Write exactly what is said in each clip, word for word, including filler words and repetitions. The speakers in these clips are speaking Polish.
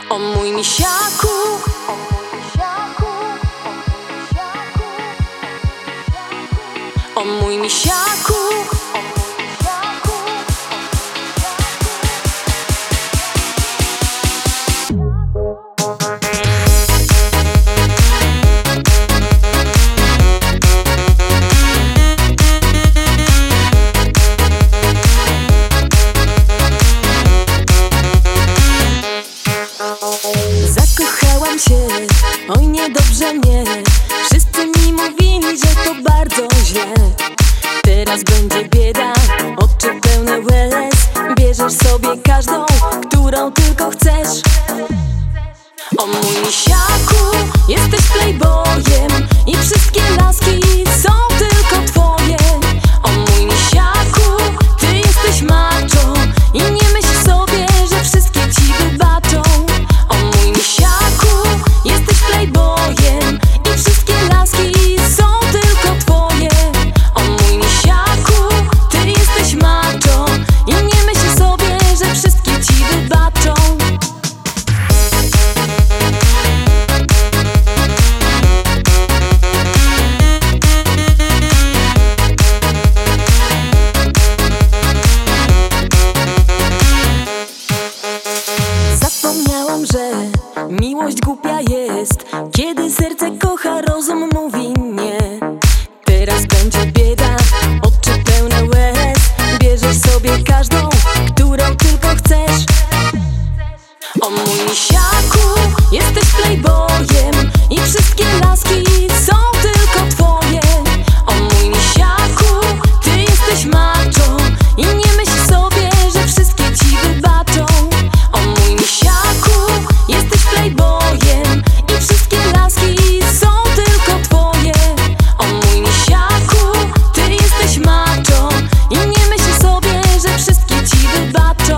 O mój misiaku, o mój misiaku. Zakochałam się, oj niedobrze mnie. Wszyscy mi mówili, że to bardzo źle. Teraz będzie bieda, oczy pełne łez. Bierzesz sobie każdą, którą tylko chcesz. O mój misiaku, jesteś playboyem i wszystkie laski są tylko twoje. O mój misiaku, ty jesteś macho i nie myśl sobie, że wszystkie ci wybaczą. O mój misiaku, jesteś playboyem i wszystkie laski są tylko twoje. O mój misiaku, ty jesteś macho i nie myśl sobie, że wszystkie ci wybaczą. Zapomniałam, że miłość głupia jest, kiedy serce kocha, rozum mówi nie. Teraz będzie bieda, oczy pełne łez. Bierzesz sobie każdą, którą tylko chcesz. O mój misiaku, jesteś playboyem i wszystkie laski są tylko twoje. O mój misiaku, ty jesteś macho i nie myśl sobie, że wszystkie ci wybaczą. O mój misiaku, jesteś playboyem i wszystkie laski są tylko twoje. O mój misiaku, ty jesteś macho i nie myśl sobie, że wszystkie ci wybaczą.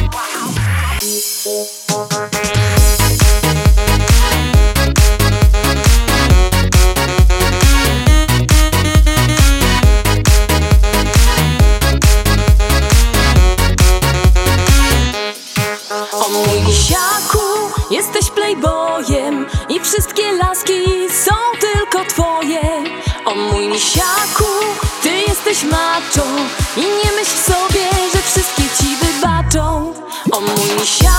O mój misiaku, jesteś playboyem i wszystkie laski są tylko twoje. O mój misiaku, ty jesteś macho i nie myśl sobie, że wszystkie ci wybaczą. O mój misiaku.